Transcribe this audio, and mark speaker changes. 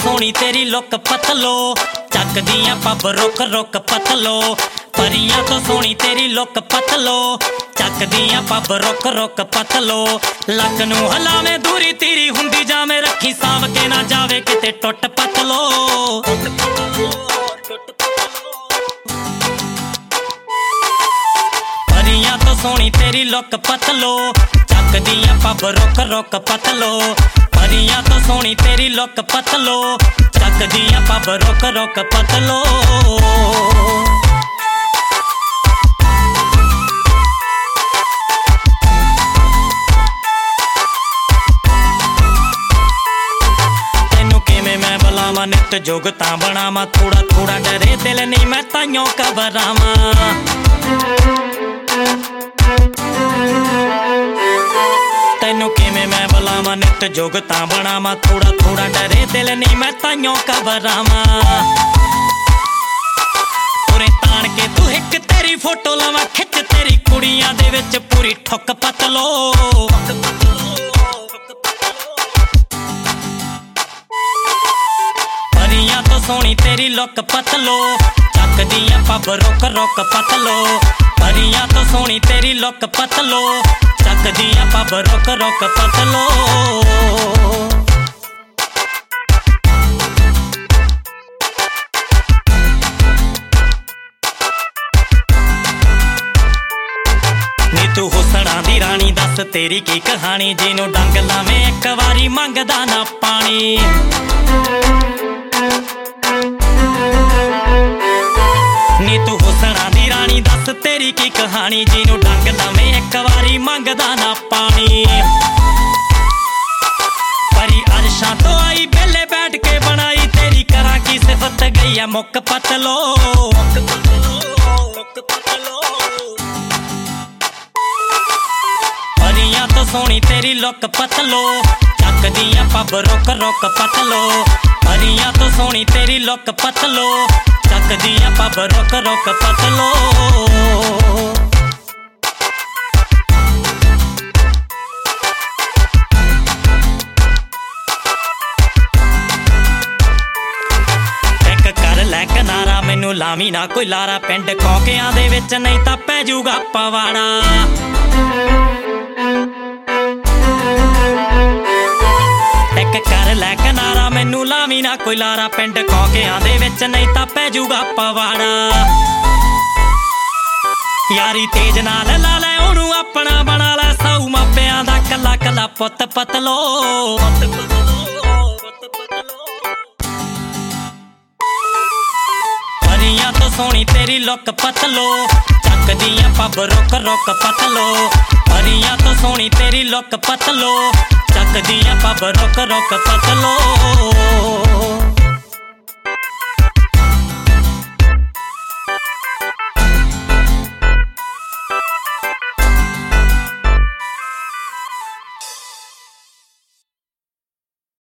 Speaker 1: सोनी तेरी look पतलो, चकदियां pub रुक रुक पतलो। परियां तो सोनी तेरी लुक पतलो, चकदियां पब रुक रुक पतलो। लक नूं हलावे दूरी तीरी हुंदी जावे, रखी साव के ना जावे किते टुट पतलो। परियां तो सोनी तेरी लुक पतलो, चकदियां पब रुक रुक पतलो। परियां तो सोनी तेरी लुक पतलो, चकदियां पब रुक रुक पतलो। तेनू किवें मैं बुलावां नित जुगतां बनावां, थोड़ा थोड़ा डरे दिल नहीं मैं ताइयों घबरावां। तेनू किवें मैं बुलावां नित जुगतां बनावां, थोड़ा थोड़ा डरे दिल नहीं मैं ताइयों घबरावां। तुरे ताण के तू हिक तेरी फोटो लवां, खिच तेरी कुड़ियां दे विच पूरी ठुक पतलो। परियां तो सोनी तेरी लुक पतलो, चकदियां पब रुक रुक पतलो। परियां तो सोनी तेरी लुक पतलो, चकदियां पब रुक रुक पतलो। नी तू हुसना दी रानी दस तेरी की कहानी, जिनू डंग लावे एक वारी मंगदा ना पानी। नी तू हुसना दी रानी दस तेरी की कहानी, जिनू डंग लावे एक वारी मंगदा ना पानी। परी अरशां तो आई बेले बैठ के बनाई, तेरी करा की सिफत गई है मुक पतलो। परियां तो सोनी तेरी लुक पतलो, चकदियां पब रुक रुक पतलो। परियां तो सोनी तेरी लुक पतलो, चकदियां पब रुक रुक पतलो। एक कर लै किनारा मैनू लावी ना कोई लारा, पिंड कौकियां दे विच नहीं तां पै जूगा पवाड़ा। एक कर लै किनारा मैनू लावी ना कोई लारा, पिंड कौकियां दे विच नहीं तां पै जूगा पवाड़ा। यारी तेज नाल ला लै ओनू अपना बना लै, साऊ मापियां दा कला कला पुत पतलो। परियां तो सोनी तेरी लुक पतलो, चकदियां पब रुक रुक पतलो। परियां तो सोनी तेरी लुक पतलो, चकदियां पब रुक रुक पतलो।